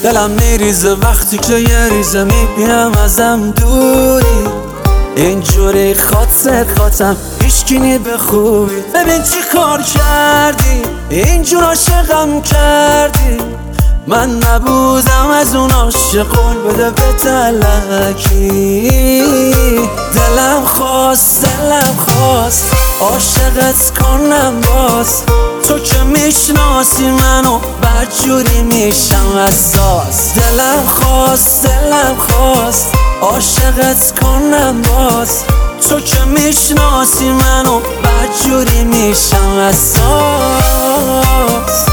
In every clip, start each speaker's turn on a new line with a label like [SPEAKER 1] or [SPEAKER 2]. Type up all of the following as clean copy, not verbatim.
[SPEAKER 1] دلم میریزه وقتی که یه ریزه میبینم ازم دوری، اینجوری خاطم هیچکی به خوبی. ببین چی کار کردی، اینجور عاشقم کردی، من نبودم از اون عاشق، قول بده به تلکی. دلم خواست عاشقت کنم باز، تو که میشناسی منو بدجوری میشم اساس. دلم خواست عاشقت کنم باز، تو که میشناسی منو بدجوری میشم اساس.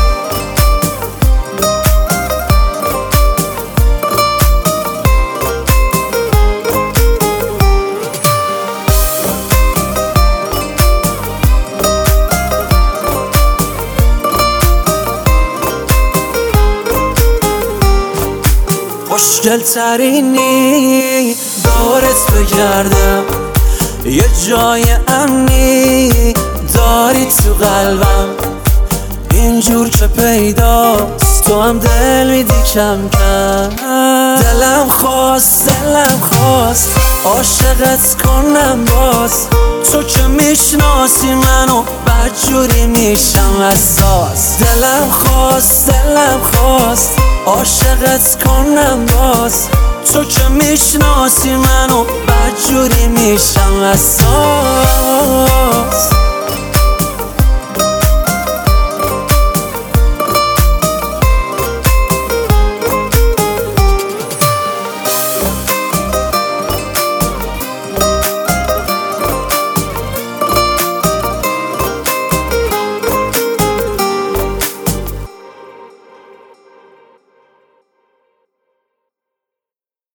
[SPEAKER 1] خوشگل ترینی دورت بگردم، یه جای امنی داری تو قلبم، اینجور که پیداست تو هم دل میدی کم کم. دلم خواست عاشقت کنم باز، تو که میشناسی منو بدجوری میشم اساس. دلم خواست عاشقت کنم باز، تو که میشناسی منو بدجوری میشم اساس.